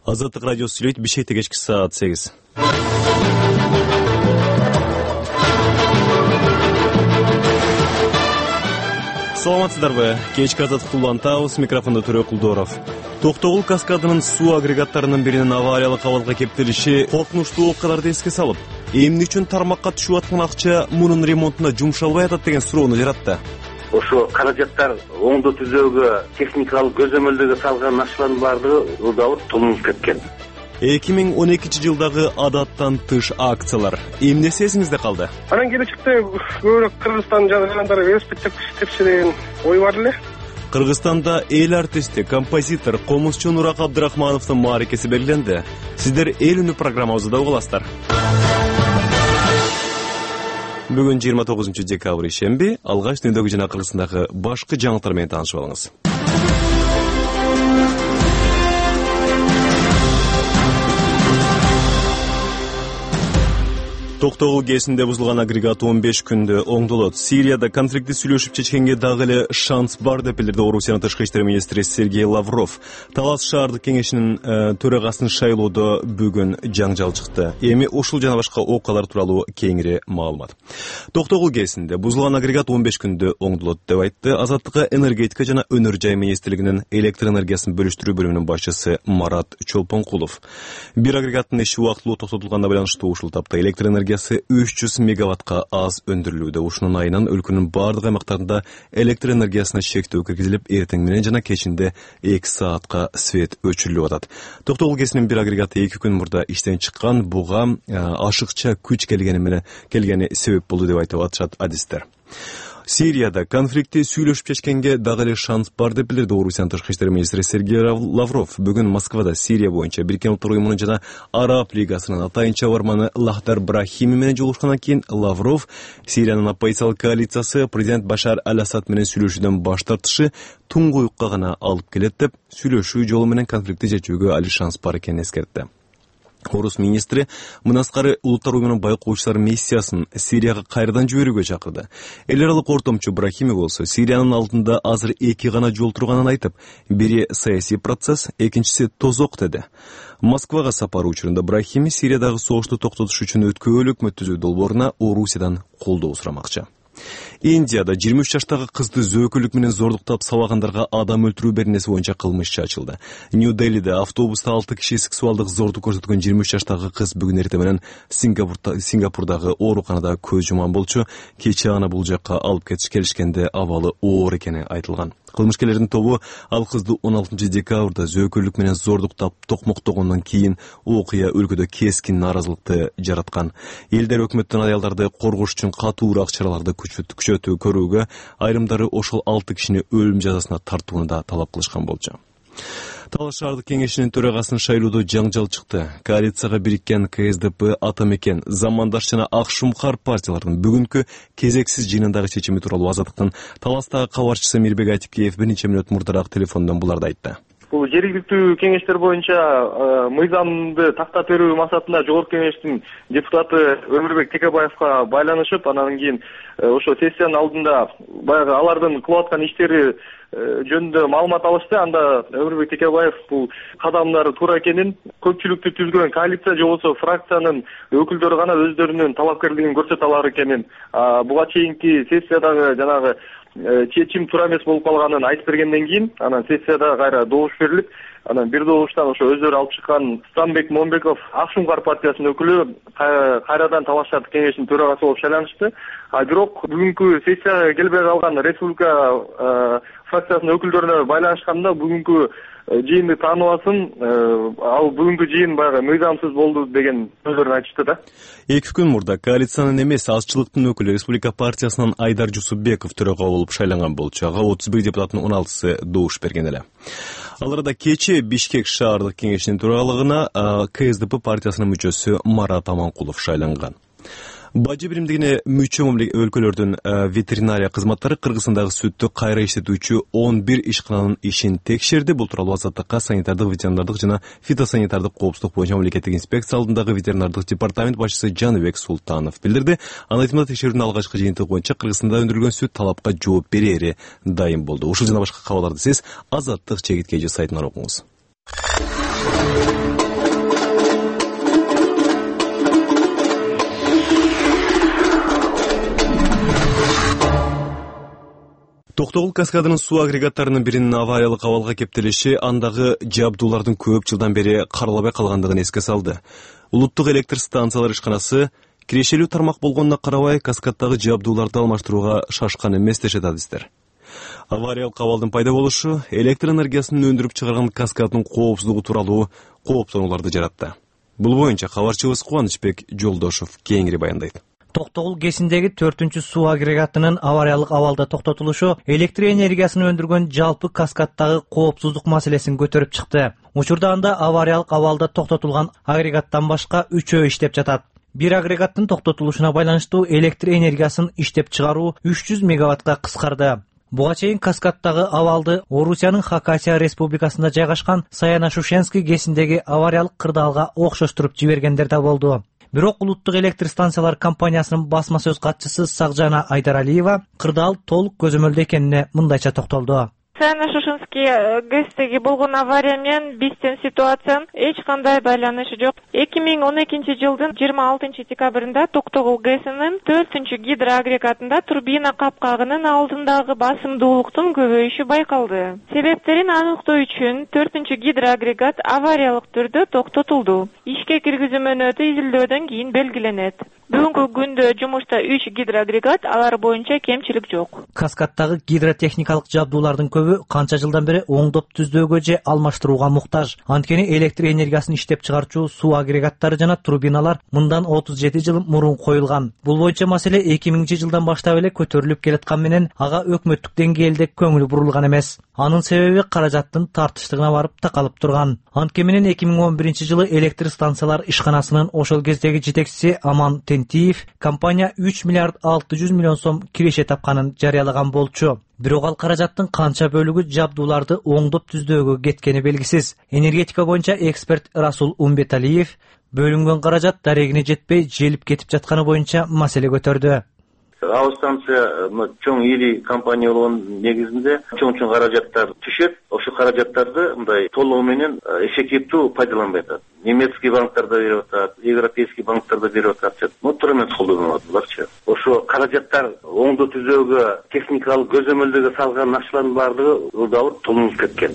Азаттык радиосу сүйлөйт, Бишкекте кечки саат 8. Саламатсыздарбы? Кечки Азаттыкты улантабыз, микрофондо Төрө Кулдоров. Токтогул каскадынын суу агрегаттарынын биринин авариялык абалга кептелиши коркунучтуу окуяларды эске салып, эмне үчүн тармакка түшүп аткан акча мунун ремонтуна жумшалбай атат деген суроону жаратты. Ошо каражаттар оңдо түзөөгө, техникалык көзөмөлдөгө салган акчалардын баардыгы удабы толуп кеткен. 2012 жылдагы адаттан тыш акциялар эмнеси эсиңизде калды? Анан келечекте көбүрөөк Кыргызстан жарандары велосипед тепши деген ой бар эле. Кыргызстанда эл артисти, композитор Комузчу Нурак Абдрахмановдун мааракеси белгиленди. Сиздер эл үнү программабызда угуласыздар. Бүгүн 29 декабрь шемби, алгач дүндөгү жана Кыргызстандагы башкы жаңылыктар менен таанышып алыңыз. Токтогул КЭСинде бузулган агрегат 15 күндө оңдолот. Сирияда конфликтти сүйлөшүп чечкенге дагы эле шанс бар деп билдирди Орусиянын тышкы иштер министри Сергей Лавров. Талас шаардык кеңешинин төрагасын шайлоодо бүгүн жаңжал чыкты. Эми ушул жана башка окуялар тууралуу кеңири маалымат. Токтогул КЭСинде бузулган агрегат 15 күндө оңдолот деп айтты Азаттыкка энергетика жана өнөр жай министрлигинин электр энергиясын бөлүштүрүү бөлүмүнүн башчысы Марат Чолпонкулов. Бир агрегаттын иши убактылуу токтотулганына байланыштуу ушул тапта электр энергиясы 300 мегаваттка аз өндүрүлүүдө. Ушунун айынан өлкөнүн бардык аймактарында электр энергиясына чектөө киргизилип, эртең менен жана кечинде 2 саатка свет өчүрүлүп атат. Токтогул КЭСинин бир агрегаты 2 күн мурда иштен чыккан, буга ашыкча күч келгени себеп болду деп айтып атышат адистер. Сирияда конфликтти сүйлөшүп чечкенге дагы эле шанс бар деп билдирди Орусиянын тышкы иштер министри Сергей Лавров. Бүгүн Москвада Сирия боюнча Бириккен Улуттар уюмунун жана Араб лигасынын атайынча барманы Лахдар Брахими менен жолугушкандан кийин Лавров Сириянын оппозициялык коалициясы президент Башар аль-Асад менен сүйлөшүүдөн баш тартышы туңгуюкка гана алып келет деп, сүйлөшүү жолу менен конфликтти чечүүгө али шанс бар экенин эскертти. Орус министри мынаскары улуттар уюмунун байкоочулар миссиясын Сирияга кайрадан жиберүүгө чакырды. Эл аралык ортомчу Брахими болсо Сириянын алдында азыр 2 гана жол турганын айтып, бири саясий процесс, экинчиси тозок деди. Москвага сапары учурунда Брахими Сириядагы согушту токтотуш үчүн өткөөл өкмөт түзүү долбооруна Орусиядан колдоо сурамакчы. Индияда 23 жаштагы кызды зөөкүлүк менен зордуктап сабагандарга адам өлтүрүү беренеси боюнча кылмыш ачылды. Нью-Делиде автобуста 6 киши сексуалдык зордук көрсөткөн 23 жаштагы кыз бүгүн эртең менен Сингапурдагы ооруканада көз жумган болчу. Кечээ аны бул жакка алып келишкенде абалы оор экени айтылган. Кылмышкерлердин тобу ал кызды 16 декабрда зөөкүлүк менен зордуктап токмоктогондон кийин окуя өлкөдө кескин нааразылыкты жараткан. Элдер өкмөттөн аялдарды коргош үчүн катуураак чараларды күчөтүү көрүүгө, айрымдары ошол 6 кишини өлүм жазасына тартууну да талап кылышкан болчу. Талас шаардык кеңешинин төрагасынын шайлоодо жаңжал чыкты. Коалицияга бириккен КСДП, Атамекен, Замандаш жана Ак Шумкар партияларынын бүгүнкү кезексиз жыйынындагы чечими тууралуу Азаттыктын Таластагы кабарчысы Мирбек Айтипкеев бир нече мүнөт мурдараак телефондон буларды айтты. Бул жергиликтүү кеңештер боюнча мыйзамды тактап берүү максатында жогорку кеңештин депутаты Өмүрбек Текебаевга байланышып, анан кийин ошо сессиянын алдында баягы алардын кылып аткан иштери жөнүндө маалымат алышты. Анда Өмүрбек Текебаев бул кадамдары туура экенин, көпчүлүктү түзгөн коалиция же болбосо фракциянын өкүлдөрү гана өздөрүнүн талапкерлигин көрсөтө алар экенин, буга чейинки сессиядагы жанагы чечим туура эмес болуп калганын айтып бергенден кийин, анан сессияда кайра добуш берилип, анан бир добуштан ошо өздөрү алып чыккан Станбек Момбеков Ак Шумкар партиясынын өкүлү кайрадан Талас шаардык кеңешинин төрагасы болуп шайланышты. Бирок бүгүнкү сессияга келбей калган республика фракциясынын өкүлдөрүнө байланышканда бүгүнкү жыйынды тааныбасын, ал бүгүнкү жыйын баягы мыйзамсыз болду деген сөздөрүн айтышты да. 2 күн мурда коалициянын эмес азчылыктын өкүлү Республика партиясынан Айдар Жусупбеков төрага болуп шайланган болчу. Ага 31 депутаттын 16сы добуш берген эле. Ал арада кечээ Бишкек шаардык кеңешинин төрагалыгына КСДП партиясынын мүчөсү Марат Аманкулов шайланган. Бажы биримдигине мүчө өлкөлөрдүн ветеринария кызматтары Кыргызстандагы сүттү кайра иштетүүчү 11 ишкананын ишин текшерди. Бул тууралуу Азаттыкка санитардык, ветеринардык жана фитосанитардык коопсуздук боюнча мамлекеттик инспекция алдындагы ветеринардык департамент башчысы Жаныбек Султанов билдирди. Анын айтымында текшерүүнүн алгачкы жыйынтыгы боюнча Кыргызстанда өндүрүлгөн сүт талапка жооп берери дайым болду. Ушул жана башка кабарларды сиз Азаттык чегиткеji сайтынан окуңуз. Токтогул каскадынын суу агрегаттарынын биринин авариялык абалга кептелиши андагы жабдуулардын көп жылдан бери каралбай калгандыгын эске салды. Улуттук электр станциялар ишканасы кирешелүү тармак болгонуна карабай каскаддагы жабдууларды алмаштырууга шашкан эмес дешет адистер. Авариялык абалдын пайда болушу электр энергиясын өндүрүп чыгарган каскаддын коопсуздугу тууралуу кооптонууларды жаратты. Бул боюнча кабарчыбыз Кубанычбек Жолдошов кеңири баяндайт. Токтогул КЭСиндеги 4-чү суу агрегатынын авариялык абалда токтотулушу электр энергиясын өндүргөн жалпы каскаддагы коопсуздук маселесин көтөрүп чыкты. Учурда анда авариялык абалда токтотулган агрегаттан башка 3 иштеп жатат. Бир агрегаттын токтотулушуна байланыштуу электр энергиясын иштеп чыгаруу 300 мегаваттка кыскарды. Буга чейин каскаддагы абалды Орусиянын Хакасия республикасында жайгашкан Саяно-Шушенский КЭСиндеги авариялык кырдаалга окшоштуруп жибергендер да болду. Бирок улуттук электр станциялар компаниясынын басма сөз катчысы Сагжана Айдаралиева кырдаал толук көзөмөлдө экенине мындайча токтолду. Саяно-Шушенский КЭСтеги болгон авария менен биздин ситуациянын эч кандай байланышы жок. 2012 жылдын 26 декабрында Токтогул КЭСинин 4-чү гидроагрегатында турбина капкагынын алдындагы басымдуулуктун көбөйүшү байкалды. Себептерин аныктоо үчүн 4-чү гидроагрегат авариялык түрдө токтотулду. Ишке киргизүү мөөнөтү изилдөөдөн кийин белгиленет. Бүгүнкү күндө жумушта 3 гидроагрегат, алар боюнча кемчилик жок. Каскаддагы гидротехникалык жабдуулардын көбү канча жылдан бери оңдоп түздөөгө же алмаштырууга муктаж. Анткени электр энергиясын иштеп чыгарчу суу агрегаттары жана турбиналар мындан 37 жыл мурун коюлган. Бул боюнча маселе 2000 жылдан баштап эле көтөрүлүп келаткан менен ага өкмөттүк деңгээлде көңүл бурулган эмес. Анын себеби каражаттын тартыштыгына барып такалып турган. Анткени менен 2011 жылы электр станциялар ишканасынын ошол кездеги жетекчиси Аман Тентиев компания 3 миллиард 600 миллион сом киреше тапканын жарыялаган болчу. Бирок ал каражаттын канча бөлүгү жабдууларды оңдоп түздөөгө кеткени белгисиз. Энергетика боюнча эксперт Расул Умбеталиев бөлүнгөн каражат дарегине жетпей желип кетип жатканы боюнча маселе көтөрдү. Ал станция чоң ири компания болгон негизинде чоң каражаттар түшөт. Ошол каражаттарды мындай толугу менен эффективдүү пайдаланбай атат. Немецкий банктарда берип атат, европейский банктарда берип атат. Мотор колдонуп аталарчы. Ошо каражаттар оңдоо түзөөгө, техникалык көзөмөлдөгө салган акчалардын баардыгы дагы толуп кеткен.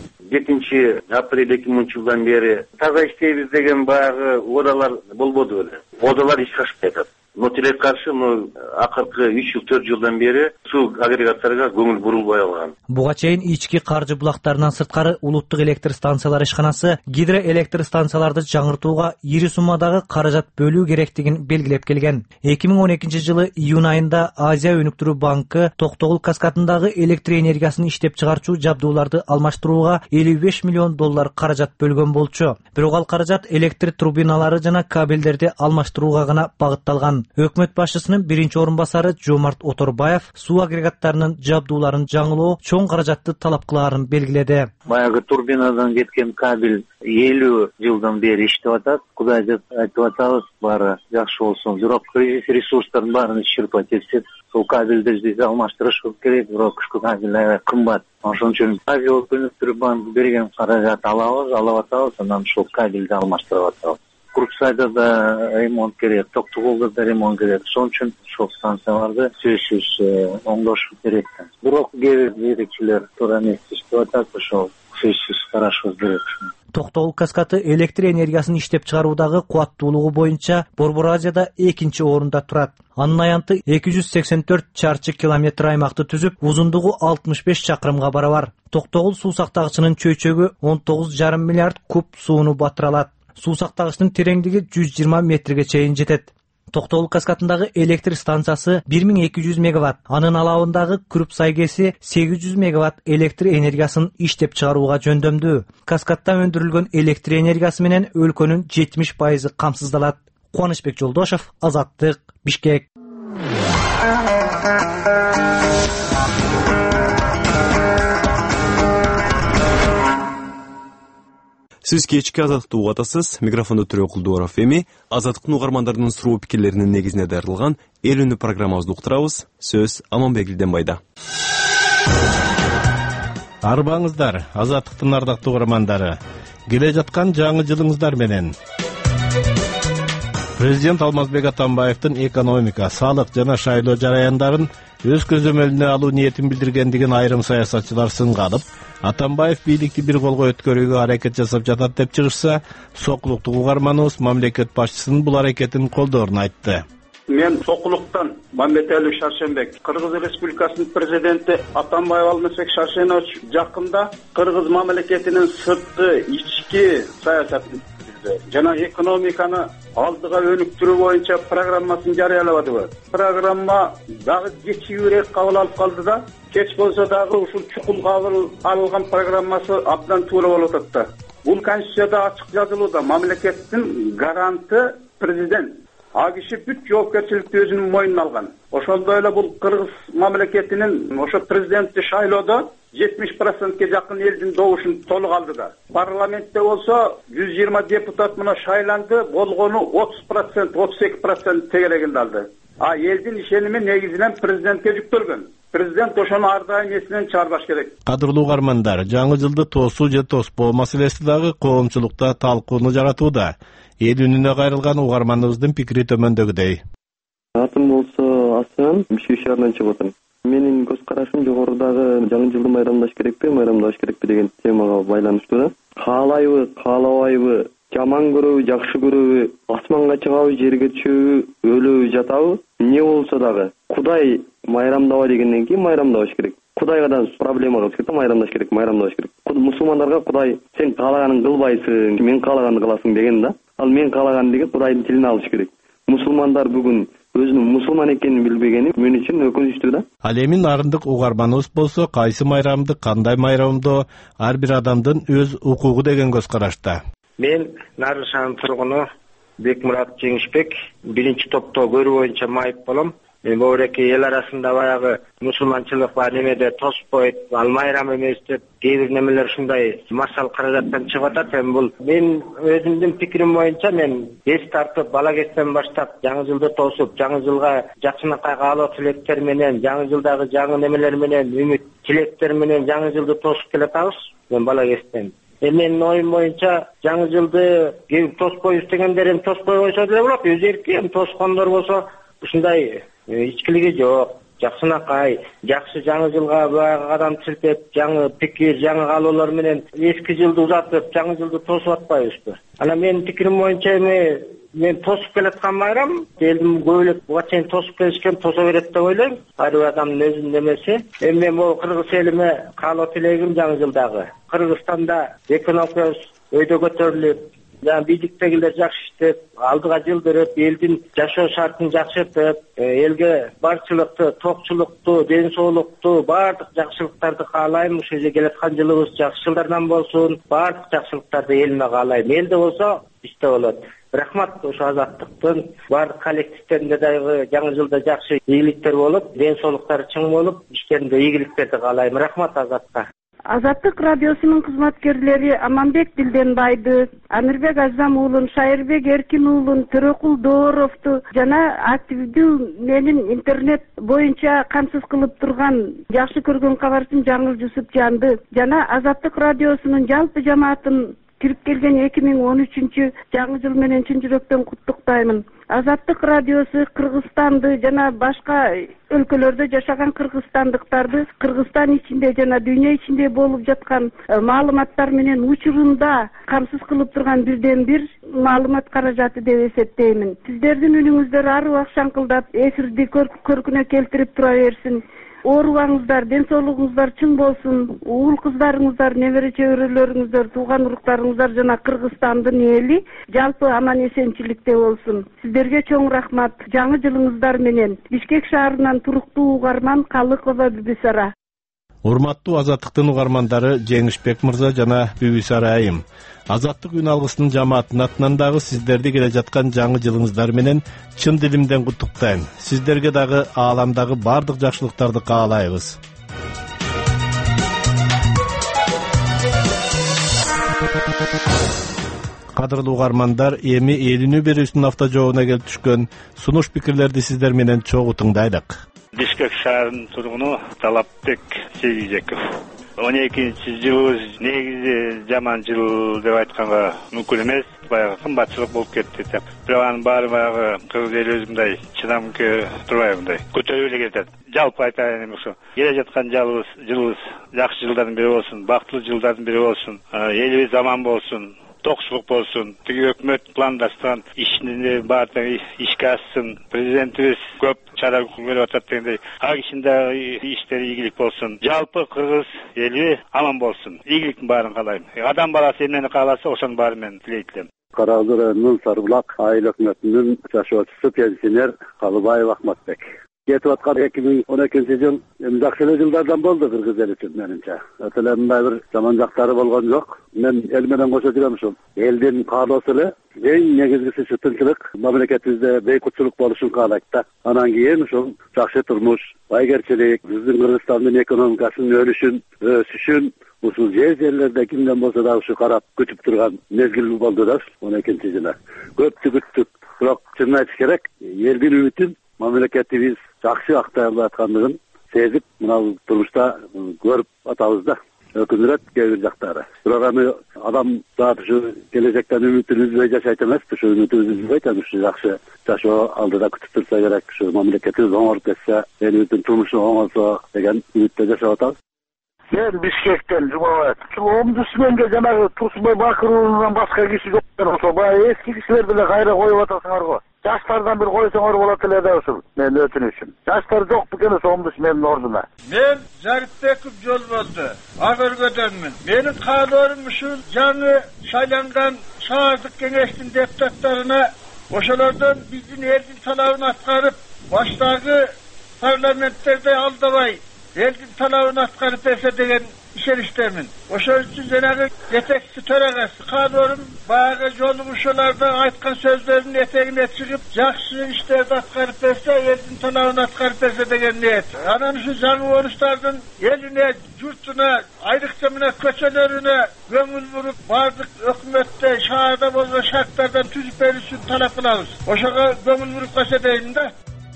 7-апрель 2000 жылдан бери таза иштейбиз деген баягы ооралар болбоду эле. Ооралар ишке ашпай атат. Но тилекке каршы акыркы 3-4 жылдан бери суу агрегаттарга көңүл бурулбай алган. Буга чейин ички каржы булактарынан сырткары улуттук электр станциялар ишканасы гидроэлектр станцияларды жаңыртууга ири суммадагы каражат бөлүү керектигин белгилеп келген. 2012 жылы июнь айында Азия өнүктүрүү банкы Токтогул каскадындагы электр энергиясын иштеп чыгарчу жабдууларды алмаштырууга $55 миллион каражат бөлгөн болчу. Бирок ал каражат электр турбиналары жана кабелдерди алмаштырууга гана багытталган. Өкмөт башчысынын биринчи орун басары Жомарт Оторбаев суу агрегаттарынын жабдууларын жаңылоо чоң каражатты талап кылаарын белгиледи. Баягы турбинадан кеткен кабель 50 жылдан бери иштеп атат. Кудай деп айтып атабыз, баары жакшы болсун. Бирок ресурстардын баарын ичирпат этсек, сол кабелди алмаштырыш керек, бирок ушул кабель кымбат. Ошон үчүн Азия өнүктүрүү банкы берген каражат алып атабыз, анан ушул кабелди алмаштырып атабыз. Курсайда да ремонт керек, Токтогулда да ремонт керек. Ошон үчүн ушул станцияларды сөзсүз оңдош керек. Бирок кээ бир эрекчилер туура эмес иштеп атат, ошол сөзсүз карашыбыз керек. Токтогул каскаты электр энергиясын иштеп чыгаруудагы кубаттуулугу боюнча Борбор Азияда 2-нчи орунда турат. Анын аянты 284 чарчы километр аймакты түзүп, узундугу 65 чакырымга барабар. Токтогул суу сактагычынын чөйчөгү 19,5 миллиард куб сууну батыра алат. Суу сактагычтын тереңдиги 120 метрге чейин жетет. Токтогул каскадындагы электр станциясы 1200 мегаватт, анын алабындагы Күрүпсай КЭСи 800 мегаватт электр энергиясын иштеп чыгарууга жөндөмдүү. Каскадда өндүрүлгөн электр энергиясы менен өлкөнүн 70% камсыздалат. Кубанычбек Жолдошов, Азаттык, Бишкек. Сиз кечки Азаттыкты угуп атасыз. Микрофондо Төрө Кулдуаров. Эми Азаттыктын угармандарынын суроо пикирлеринин негизинде даярдалган эл үнү программабызды уктурабыз. Сөз Аманбек Илденбайда. Арбаңыздар, Азаттыктын ардактуу угармандары. Келе жаткан жаңы жылыңыздар менен. Президент Алмазбек Атамбаевдин экономика, салык жана шайлоо жараяндарын өз көзөмөлүнө алуу ниетин билдиргендигин айрым саясатчылар сынга алып, Атамбаев бийликти бир колго өткөрүүгө аракет жасап жатат деп чыгышса, Сокулуктук угарманыбыз мамлекет башчысынын бул аракетин колдоорун айтты. Мен Сокулуктан Мамбетәлиев Шаршенбек, Кыргыз Республикасынын президенти Атамбаев Алмазбек Шаршенович жакында Кыргыз мамлекетинин сырткы, ички саясатын жана экономиканы алдыга өнүктүрүү боюнча программасын жарыялабадыбы. Программа дагы кечүүрөөк кабыл алып калды да, кеч болсо дагы ушул чукул кабыл алынган программасы абдан туура болуп атат да. Бул Конституцияда ачык жазылууда, мамлекеттин гаранты президент. А киши бүт жоопкерчиликти өзүнүн мойнуна алган. Ошондой эле бул Кыргыз мамлекетинин ошо президентти шайлоодо 70%ке жакын элдин добушун толук алды да. Парламентте болсо 120 депутат мына шайланды, болгону 30%, 32% тегелегинде алды. А элдин ишеними негизинен президентке жүктөлгөн. Президент ошону ар дайым эсинен чыгарбаш керек. Кадырлуу угармандар, жаңы жылды тосуу же тоспоо маселеси дагы коомчулукта талкууну жаратууда. Эл үнүнө кайрылган угарманыбыздын пикири төмөндөгүдөй. Атым болсо Асым Бишкек шаарынан чыгып атам. Менин көз карашым жогорудагы жаңы жылды майрамдаш керекпи деген темага байланыштуу да. Каалайбы, каалабайбы, жаман көрөбү, жакшы көрөбү, асманга чыгабы, жерге түшөбү, өлөбү, жатабы, эмне болсо дагы Кудай майрамдаба дегенден кийин майрамдабаш керек. Кудайга да проблема кылыш керек, майрамдаш керек. Мусулмандарга Кудай сен каалаганын кылбайсың, мен каалаганды кыласың деген да. Ал мен каалаган деген Кудайдын тилин алыш керек. Мусулмандар бүгүн өзүнүн мусулман экенин билбегени мен үчүн өкүнүчтүү да. Ал эми нарындык угарманыбыз болсо, кайсы майрамды, кандай майрамдоо ар бир адамдын өз укугу деген көз карашта. Мен Нарын шаарынын тургуну Бекмурат Жеңишбек, биринчи топто көрүү боюнча майып болом. Мен бөреки эл арасында баягы мусулманчылык бар немеде тоспойт, ал майрам эмес деп кээ бир немелер ушундай маршал каражаттан чыгып атат. Эми бул мен өзүмдүн пикирим боюнча мен эс тартып бала кезден баштап жаңы жылды тосуп, жаңы жылга жакшынакай каалоо тилектер менен, жаңы жылдагы жаңы немелер менен, үмүт тилектер менен жаңы жылды тосуп келатабыз. Мен бала кезден. Менин оюм боюнча жаңы жылды тоспойбуз дегендер эми тоспой койсо деле болот. Өз эрки эми тоскондор болсо ушундай ичкилиги жок, жакшынакай, жакшы жаңы жылга баягы кадам силтеп, жаңы пикир, жаңы каалоолор менен эски жылды узатып, жаңы жылды тосуп атпайбызбы? Анан менин пикирим боюнча мен тосуп келаткан майрам, элдин көбүлөк буга чейин тосуп келишкен, тосо берет деп ойлойм. Ар бир адамдын өзүнүн эмеси. Эми мен могу кыргыз элиме каалоо тилегим жаңы жылдагы Кыргызстанда экономикабыз өйдө көтөрүлүп, бийликтегилер жакшы иштеп, алдыга жылдырып, элдин жашоо шартын жакшыртып, элге барчылыкты, токчулукту, ден соолукту, баардык жакшылыктарды каалайм. Ушул жерге келаткан жылыбыз жакшы жылдардан болсун, баардык жакшылыктарды элиме каалайм. Элде болсо бизде болот. Рахмат, ошо азаттыктын баардык коллективдеринде дагы жаңы жылда жакшы ийгиликтер болуп, ден соолуктары чың болуп, иштеринде ийгиликтерди каалайм. Рахмат Азатка. Азаттык радиосунун кызматкерлери Аманбек Дилденбайды, Амирбек Азам уулун, Шайырбек Эркин уулун, Төрөкул Дооровду жана активдүү менин интернет боюнча камсыз кылып турган жакшы көргөн кабарчым Жаңыл Жусупжанды жана Азаттык радиосунун жалпы жамаатын кирип келген 2013 жаңы жыл менен чын жүрөктөн куттуктаймын. Азаттык радиосу Кыргызстанды жана башка өлкөлөрдө жашаган кыргызстандыктарды Кыргызстан ичинде жана дүйнө ичинде болуп жаткан маалыматтар менен учурунда камсыз кылып турган бирден бир маалымат каражаты деп эсептеймин. Сиздердин үнүңүздөр ар убак шаңкылдап эфирди көркүнө келтирип тура берсин. Оорубаңыздар, ден соолугуңуздар чың болсун. Уул кыздарыңыздар, небере чөбөрөлөрүңүздөр, тууган уруктарыңыздар жана Кыргызстандын эли жалпы аман эсенчиликте болсун. Сиздерге чоң рахмат. Жаңы жылыңыздар менен. Бишкек шаарынан туруктуу угарман Калыкова Бүбүсара. Урматтуу Азаттыктын угармандары Жеңишбек мырза жана Бүбүсара айым. Азаттык үн алгысынын жамаатынын атынан дагы сиздерди келе жаткан жаңы жылыңыздар менен чын дилимден куттуктайм. Сиздерге дагы ааламдагы бардык жакшылыктарды каалайбыз. Кадырлуу угармандар, эми элинүү берүүсүнүн автожообуна келип түшкөн сунуш пикирлерди сиздер менен чогуу тыңдайлык. Бишкек шаарынын тургуну Талапбек Сейдижеков. жылыбыз негизи жаман жыл деп айтканга мүмкүн эмес. Баягы кымбатчылык болуп кетти деп. Бирок анын баары баягы кыргыз элибиз мындай чыдамкы турбай мындай көтөрүп эле кетет. Жалпы айтайын эми ушу келе жаткан жылыбыз жакшы жылдардын бири болсун, бактылуу жылдардын бири болсун, элибиз аман болсун, токчулук болсун, тиги өкмөт пландаштырган ишин баардыгы ишке ашсын, президентибиз көп чара көрүп атат дегендей, ак ишинде иштери ийгилик болсун, жалпы кыргыз эли аман болсун, ийгиликтин баарын каалайм. Адам баласы эмнени кааласа ошонун баарын мен тилейт элем. Кара Озер районунун Сарбулак айыл өкмөтүнүн жашоочусу пенсионер Калыбаев Ахматбек. Кетип аткан 2012-жыл жакшы эле жылдардан болду кыргыз эли үчүн менимче. Өтө эле мындай бир жаман жактары болгон жок. Мен эл менен кошо жүрөм ушул. Элдин каалоосу эле эң негизгиси тынччылык, мамлекетибизде бейкутчулук болушун каалайт да. Анан кийин ушул жакшы турмуш, байгерчилик, биздин Кыргызстандын экономикасынын өсүшүн ушул жерлерде кимден болсо да ушу карап күтүп турган мезгил болду да 12-жылы. Көптү күттүк, бирок чынын айтыш керек, элдин үмүтүн мамлекетибиз жакшы актайлап аткандыгын сезип, мына турмушта көрүп атабыз да. Өкүнүрөт кээ бир жактары. Бирок эми адам зат ушу келечектен үмүтүн үзбөй жашайт эмес, ушу үмүтүн үзбөйт, ушу жакшы жашоо алдыда күтүп турса керек, ушу мамлекетибиз оңоруп кетсе, элибиздин турмушу оңолсо деген үмүттө жашап атабыз. Мен Бишкектен Жумабаев. Омдусменге жанагы Турсунбай Бакыровдон башка киши жок экен. Ошо баягы эски кишилерди эле кайра коюп атасыңар го. Жаштардан бир койсоңор болот эле да ушул. Мен өтүнүшүм. Жаштар жок бекен ошо омдусменин ордуна. Мен Жаритбеков Жолболду, Ак Өргөдөнмүн. Менин каалоорум ушул жаңы шайланган шаардык кеңештин депутаттарына ошолордон биздин элдин талабын аткарып, баштагы парламенттерде алдабай элдин талабын аткарып берсе деген ишеништемин. Ошол үчүн жанагы жетекчи төрагасы каалоорум баягы жолугушууларда айткан сөздөрүнүн этегине чыгып, жакшы иштерди аткарып берсе, элдин талабын аткарып берсе деген ниет. Анан ушу жаңы орустардын элине, журтуна, айрыкча мына көчөлөрүнө көңүл буруп, бардык өкмөттө шаарда болгон шарттардан түзүп берүүсүн талап кылабыз. Ошого көңүл буруп калса дейм да.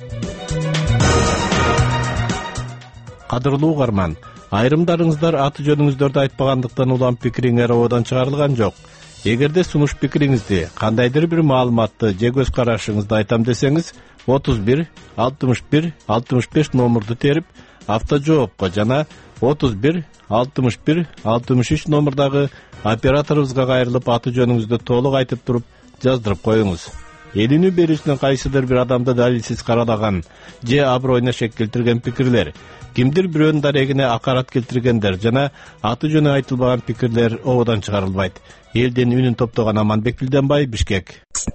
Кадырлуу угарман, айрымдарыңыздар аты жөнүңүздөрдү айтпагандыктан улам пикириңер абадан чыгарылган жок. Эгерде сунуш пикириңизди, кандайдыр бир маалыматты же көз карашыңызды айтам десеңиз, 31 61 65 номурду терип, автожоопко жана 31 61 63 номурдагы операторубузга кайрылып аты жөнүңүздү толук айтып туруп жаздырып коюңуз. Элинүү берүүчүнүн кайсыдыр бир адамды далилсиз каралаган же аброюна шек келтирген пикирлер, кимдир бирөөнүн дарегине акарат келтиргендер жана аты жөнү айтылбаган пикирлер ободон чыгарылбайт. Элдин үнүн топтогон Аманбек Билденбай, Бишкек.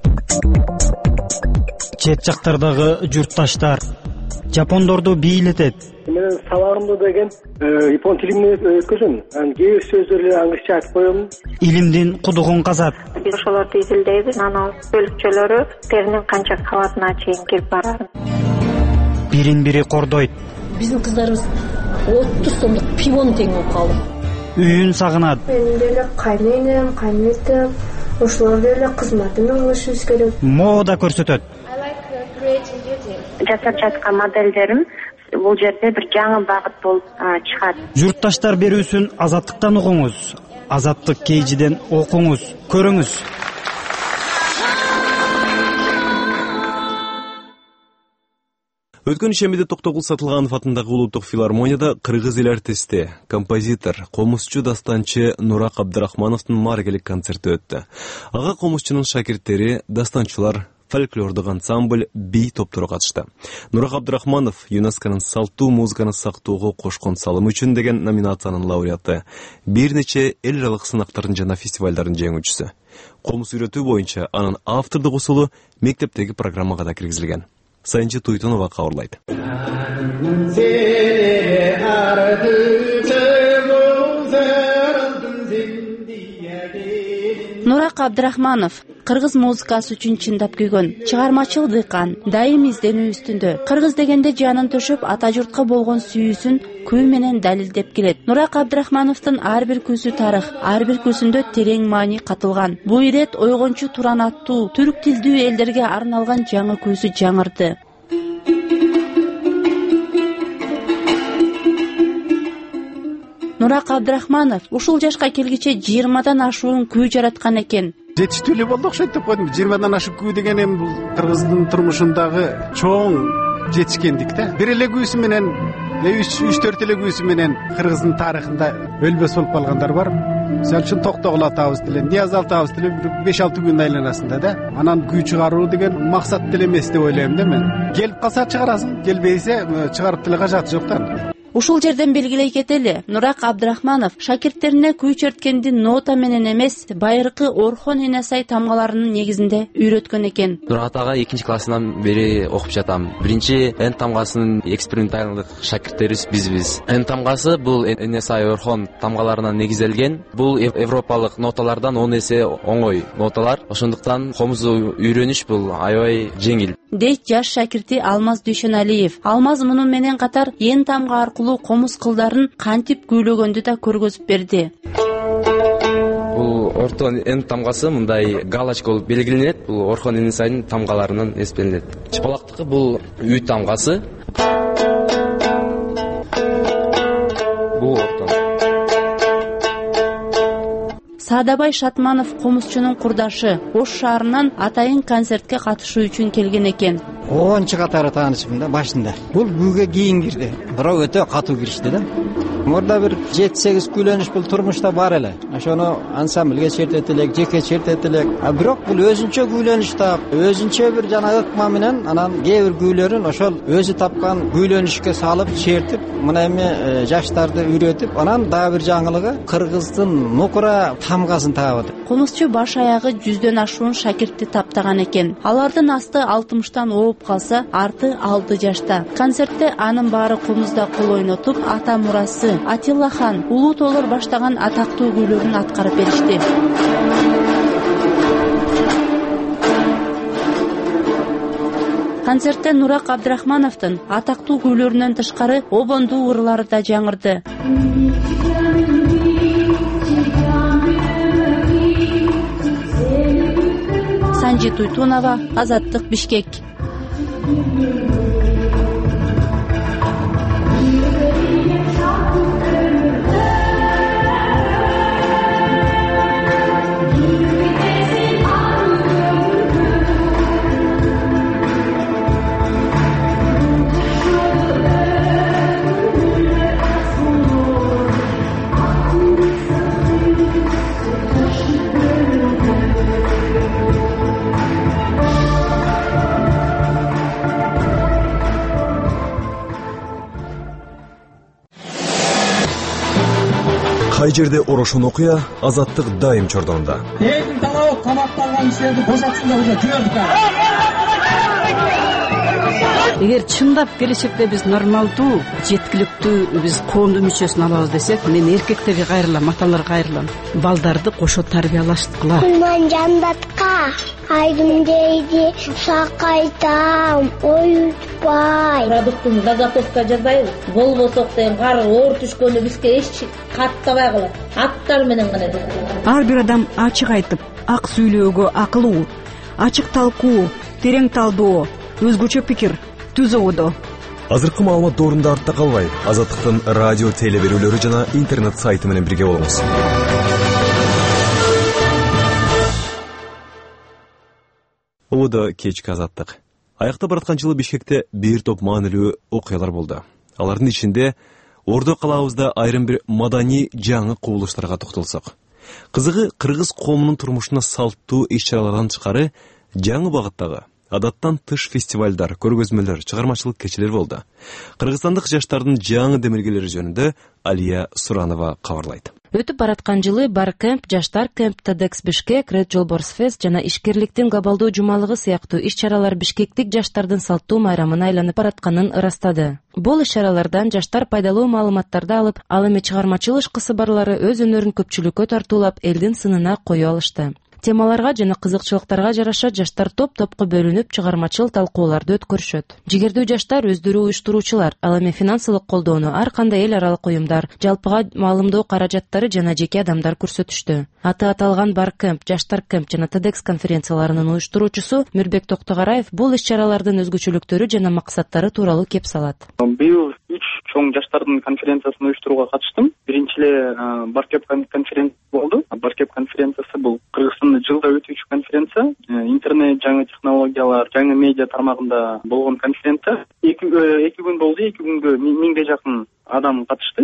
Чет жактардагы журтташтар жапондорду бийлетет. Мен сабагымды деген япон тилинде өткөзөм. Анан кээ бир сөздөрдү англисче айтып коем. Илимдин кудугун казат. Биз ошолорду изилдейбиз, анан бөлүкчөлөрү теринин канча кабатына чейин кирип барат. Бирин-бири кордойт. Биздин кыздарыбыз 30 сомдук пивону тең болуп калды. Үйүн сагынат. Менин деле кайненем, кайнетем, ошолор деле кызматымды кылышыбыз керек. Мода көрсөтөт. Жасап жаткан моделдерим бул жерде бир жаңы багыт болуп чыгат. Журтташтар берүүсүн Азаттыктан угуңуз. Азаттык кейжиден окуңуз, көрүңүз. Өткөн ишембиде Токтогул Сатылганов атындагы улуттук филармонияда кыргыз эл артисти, композитор, комузчу дастанчы Нурак Абдрахмановдун мааракелик концерти өттү. Ага комузчунун шакирттери, дастанчылар, фольклордук ансамбль, бий топтору катышты. Нурак Абдрахманов ЮНЕСКОнун салттуу музыканы сактоого кошкон салымы үчүн деген номинациянын лауреаты, бир нече эл аралык сынактардын жана фестивалдардын жеңүүчүсү. Комуз үйрөтүү боюнча анын автордук усулу мектептеги программага да киргизилген. Сайынчы Туйтонова кабарлайт. Нурак Абдрахманов кыргыз музыкасы үчүн чындап күйгөн, чыгармачыл дыйкан, дайым изденүү үстүндө. Кыргыз дегенде жанын төшөп, ата журтка болгон сүйүүсүн күй менен далилдеп келет. Нурак Абдрахмановдун ар бир күүсү тарых, ар бир күүсүндө терең маани катылган. Бул ирет ойгончу туран аттуу, түрк тилдүү элдерге арналган жаңы күүсү жаңырды. Нурак Абдрахманов ушул жашка келгиче 20дан ашуун күү жараткан экен. Жетиштүү эле болду окшойт деп койдум. 20дан ашып күү деген эми бул кыргыздын турмушундагы чоң жетишкендик да. Бир эле күүсү менен 3-4 эле күүсү менен кыргыздын тарыхында өлбөс болуп калгандар бар. Мисалы үчүн Токтогул атабыз деле, Нияз атабыз деле 5-6 күн айланасында да. Анан күү чыгаруу деген максат деле эмес деп ойлойм да мен. Келип калса чыгарасың, келбейсе чыгарып деле кажаты жок да. Ушул жерден белгилей кетели, Нурак Абдрахманов шакирттерине күү чөрткенди нота менен эмес, байыркы Орхон Энесай тамгаларынын негизинде үйрөткөн экен. Нурак атага 2-классынан бери окуп жатам. Биринчи Н тамгасынын эксперименталдык шакирттерибиз бизбиз. Н тамгасы бул Энесай Орхон тамгаларынан негизделген. Бул европалык ноталардан 10 эсе оңой ноталар. Ошондуктан комузду үйрөнүш бул аябай жеңил. Дейт жаш шакирти Алмаз Дүйшөналиев. Алмаз муну менен катар Н тамга аркылуу комуз кылдарын кантип күйлөгөндү да көргөзүп берди. Бул орто Н тамгасы мындай галочка болуп белгиленет. Бул Орхон Энесайдын тамгаларынан эспеленет. Чыпалактыкы бул Үй тамгасы. Бул орто. Саадабай Шатманов комузчунун курдашы. Ош шаарынан атайын концертке катышуу үчүн келген экен. Ончу катары таанышым да башында. Бул күүгө кийин кирди. Бирок өтө катуу киришти да. Мурда бир 7-8 күйлөнүш бул турмушта бар эле. Ошону ансамблге чертет элек, жеке чертет элек. Бирок бул өзүнчө күйлөнүш таап, өзүнчө бир жана ыкма менен анан кээ бир күйлөрүн ошол өзү тапкан күйлөнүшкө салып чертип, мына эми жаштарды үйрөтүп, анан дагы бир жаңылыгы кыргыздын нукура тамгасын таап атат. Комузчу баш аягы 100дөн ашуун шакиртти таптаган экен. Алардын асты 60тан ооп калса, арты 6 жашта. Концертте анын баары комузда кол ойнотуп, ата мурасы Атилла хан, улуу тоолор баштаган атактуу күйлөрүн аткарып беришти. Концертте Нурак Абдрахмановдун атактуу күйлөрүнөн тышкары обондуу ырлары да жаңырды. Санжи Туйтунова, Азаттык, Бишкек. Кай жерде орошун окуя, Азаттык дайым чордонда. Элдин талабы камакталган кишилерди бошотсундар уже жибердик. Эгер чындап келечекте биз нормалдуу, жеткиликтүү биз коомдун мүчөсүн алабыз десек, мен эркектерге кайрылам, аталарга кайрылам. Балдарды кошо тарбиялаштыкыла. Кулман жандатка айдым дейди, сакайтам, оютпай. Продуктун заготовка жасайбыз. Болбосок деген кар оор түшкөндө бизге эч каттабай калат. Аттар менен гана. Ар бир адам ачык айтып, ак сүйлөөгө акылуу, ачык талкуу, терең талдоо, өзгөчө пикир түзөбүдө. Азыркы маалымат доорунда артта калбай, Азаттыктын радио телеберүүлөрү жана интернет сайты менен бирге болуңуз. Убуда кечки Азаттык. Аякта бараткан жылы Бишкекте бир топ маанилүү окуялар болду. Алардын ичинде Ордо калабызда айрым бир маданий жаңы кубулуштарга токтолсок. Кызыгы кыргыз коомунун турмушуна салттуу иш-чаралардан тышкары жаңы багыттагы адаттан тыш фестивалдар, көргөзмөлөр, чыгармачылык кечелер болду. Кыргызстандык жаштардын жаңы демилгелери жөнүндө Алия Суранова кабарлайт. Өтүп бараткан жылы Баркемп, Жаштар кемп, TEDx Бишкек, Red Жолборс Фест жана ишкерликтин глобалдуу жумалыгы сыяктуу иш-чаралар бишкектик жаштардын салттуу майрамына айланып баратканын ырастады. Бул иш-чаралардан жаштар пайдалуу маалыматтарды алып, ал эми чыгармачылык ишкысы барлары өз өнөрүн көпчүлүккө тартуулап, элдин сынына кое алышты. Темаларга жана кызыкчылыктарга жараша жаштар топ-топко бөлүнүп чыгармачыл талкууларды өткөрүшөт. Жигердүү жаштар өздөрү уюштуруучулар, ал эми финансылык колдоону ар кандай эл аралык уюмдар, жалпыга маалымдоо каражаттары жана жеке адамдар көрсөтүштү. Аты аталган Баркемп, Жаштар кемп жана TEDx конференцияларынын уюштуруучусу Мирбек Токтогараев бул иш-чаралардын өзгөчөлүктөрү жана максаттары тууралуу кеп салат. Быйыл 3 чоң жаштардын конференциясын уюштурууга катыштым. Биринчи эле Баркеп конференциясы болду. Баркеп конференциясы бул Кыргызстанда жылда өтүүчү конференция. Интернет, жаңы технологиялар, жаңы медиа тармагында болгон конференция. 2 күн болду. 2 күнгө 1000ге жакын адам катышты.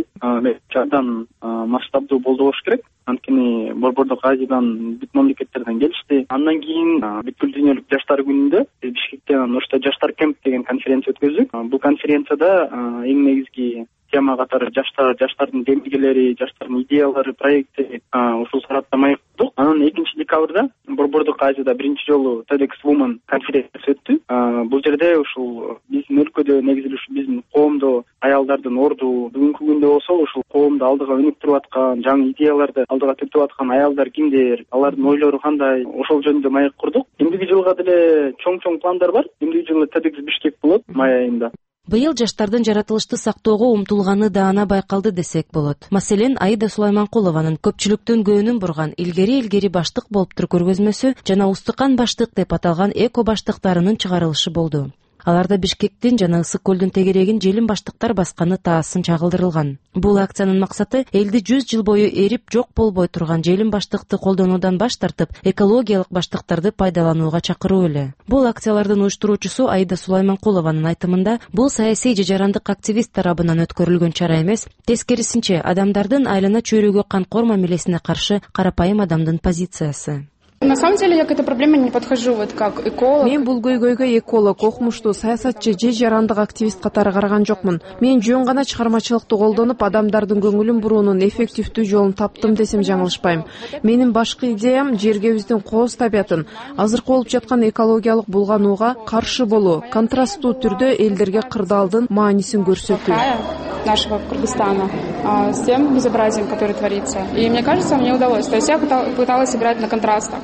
Абдан масштабдуу болду болуш керек. Анткени Борбордук Азиядан бүт мамлекеттерден келишти. Андан кийин бүткүл дүйнөлүк жаштар күнүндө Бишкекте ошто жаштар кемп деген конференция өткөздүк. Бул конференцияда эң негизги тема катары жаштардын демилгелери, жаштардын идеялары, проекти ушул сарапта маек курдук. Анан 2-декабрда Борбордук Азияда биринчи жолу TEDx Women конференциясы өттү. Бул жерде ушул биздин өлкөдө негизи ушу биздин коомдо аялдардын орду бүгүнкү күндө болсо ушул коомду алдыга өнүктүрүп аткан, жаңы идеяларды алдыга түртүп аткан аялдар кимдер, алардын ойлору кандай, ошол жөнүндө маек курдук. Эмдиги жылга деле чоң пландар бар. Эмдиги жылы TEDx Бишкек болот май айында. Быйыл жаштардын жаратылышты сактоого умтулганы даана байкалды десек болот. Маселен, Аида Сулайманкулованын көпчүлүктүн көөнүн бурган илгери баштык болуптур көргөзмөсү жана Устукан баштык деп аталган эко баштыктарынын чыгарылышы болду. Аларда Бишкектин жана Ысык көлдүн тегерегин желим баштыктар басканы таасын чагылдырылган. Бул акциянын максаты элди 100 жыл бою эрип жок болбой турган желим баштыкты колдонуудан баш тартып, экологиялык баштыктарды пайдаланууга чакыруу эле. Бул акциялардын уюштуруучусу Аида Сулайманкулованын айтымында, бул саясий же жарандык активист тарабынан өткөрүлгөн чара эмес, тескерисинче адамдардын айлана чөйрөгө камкор мамилесине каршы карапайым адамдын позициясы. На самом деле я к этой проблеме не подхожу как эколог. Мен бул көйгөйгө эколог, окумуштуу, саясатчы же жарандык активист катары караган жокмун. Мен жөн гана чыгармачылыкты колдонуп, адамдардын көңүлүн буруунун эффективдүү жолун таптым десем жаңылышпайм. Менин башкы идеям жергебиздин кооз табиятын, азыркы болуп жаткан экологиялык булганууга каршы болуу, контрасттуу түрдө элдерге кырдаалдын маанисин көрсөтүү. Нашего Кыргызстана с тем безобразием, которое творится. И мне кажется, мне удалось. То есть я пыталась играть на контрастах.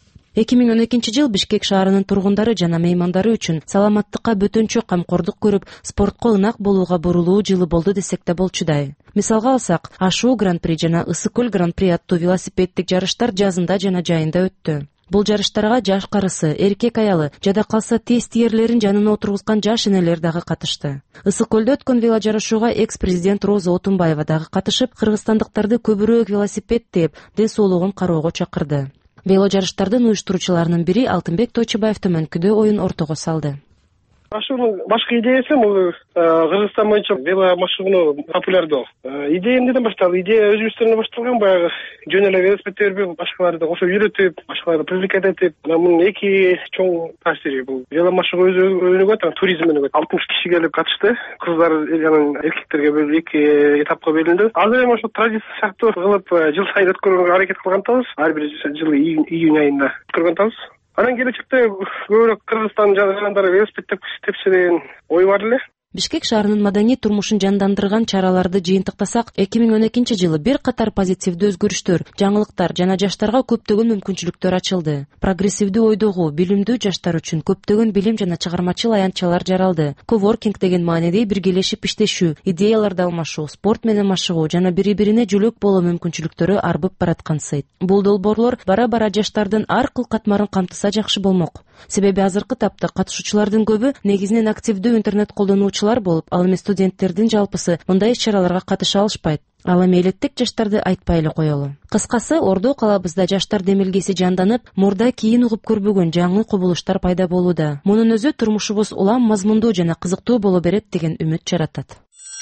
2012-жыл Бишкек шаарынын тургундары жана меймандары үчүн саламаттыкка бөтөнчө камкордук көрүп, спортко ынак болууга бурулуу жылы болду десек да болчудай. Мисалга алсак, Ашуу Гран-при жана Ысык көл Гран-при аттуу велосипеддик жарыштар жазында жана жайында өттү. Бул жарыштарга жаш карысы, эркек аялы, жада калса тез тиерлерин жанына отургузган жаш энелер дагы катышты. Ысык көлдө өткөн веложарышууга экс-президент Роза Отунбаева дагы катышып, кыргызстандыктарды көбүрөөк велосипед тээп, ден соолугун кароого чакырды. Веложарыштардын уюштуруучуларынын бири Алтынбек Тойчубаев төмөнкүдө оюн ортого салды. Ашуунун башкы идеясы бул Кыргызстан боюнча веломашыгууну популярдуу. Идея эмнеден башталды? Идея өзүбүздөн башталган, баягы жөн эле велосипед берип, башкаларды кошо үйрөтүп, башкаларды привлекать этип, мунун эки чоң таасири бул. Веломашыгуу өзү өнүгөт, туризм өнүгөт. 60 киши келип катышты. Кыздар жана эркектерге бөлүнүп эки этапка бөлүндү. Азыр эми ошо традиция сыяктуу кылып жыл сайын өткөрүүгө аракет кылган атабыз. Ар бир жылы июнь айында өткөргөн атабыз. Анан келечекте көбүрөөк Кыргызстан жарандары велосипед тепсе деген ой бар эле. Бишкек шаарынын маданий турмушун жандандырган чараларды жыйынтыктасак, 2012-жылы бир катар позитивдүү өзгөрүштөр, жаңылыктар жана жаштарга көптөгөн мүмкүнчүлүктөр ачылды. Прогрессивдүү ойдогу, билимдүү жаштар үчүн көптөгөн билим жана чыгармачыл аянтчалар жаралды. Коворкинг деген мааниде биргелешип иштешүү, идеяларды алмашуу, спорт менен машыгуу жана бири-бирине жөлөк болуу мүмкүнчүлүктөрү арбып бараткан сайт. Бул долбоорлор бара-бара жаштардын ар кыл катмарын камтыса жакшы болмок. Себеби азыркы тапта катышуучулардын көбү негизинен активдүү интернет колдонуучулар болуп, ал эми студенттердин жалпысы мындай иш-чараларга катыша алышпайт. Ал эми элеттик жаштарды айтпай эле коелу. Кыскасы, Ордо калабызда жаштар демилгеси жанданып, мурда кийин угуп көрбөгөн жаңы кубулуштар пайда болууда. Мунун өзү турмушубуз улам мазмундуу жана кызыктуу боло берет деген үмүт жаратат.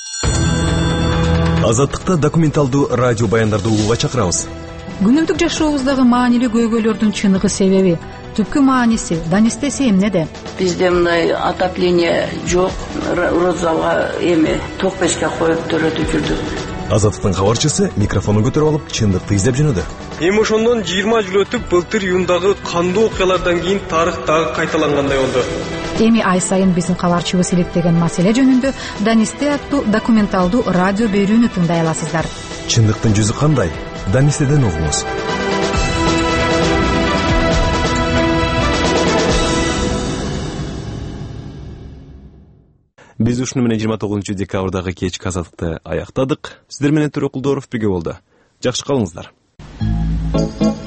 Азаттыкта документалдуу радио баяндарды угууга чакырабыз. Күнүмдүк жашообуздагы маанилүү көйгөйлөрдүн чыныгы себеби, түпкү мааниси, данистеси эмнеде? Бизде мындай отопление жок, розалга эми ток печке коюп төрөтүп жүрдүк. Азаттыктын кабарчысы микрофонун көтөрүп алып, чындыкты издеп жөнөдү. Эми ошондон 20 жыл өтүп, былтыр июндагы кандуу окуялардан кийин тарых дагы кайталангандай болду. Эми ай сайын биздин кабарчыбыз иликтеген маселе жөнүндө Данисте аттуу документалдуу радио берүүнү тыңдай аласыздар. Чындыктын жүзү кандай? Данистеден угуңуз. Биз ушуну менен 29-декабрдагы кечки азаттыкты аяктадык. Сиздер менен Төрөкулдоров бирге болду. Жакшы калыңыздар.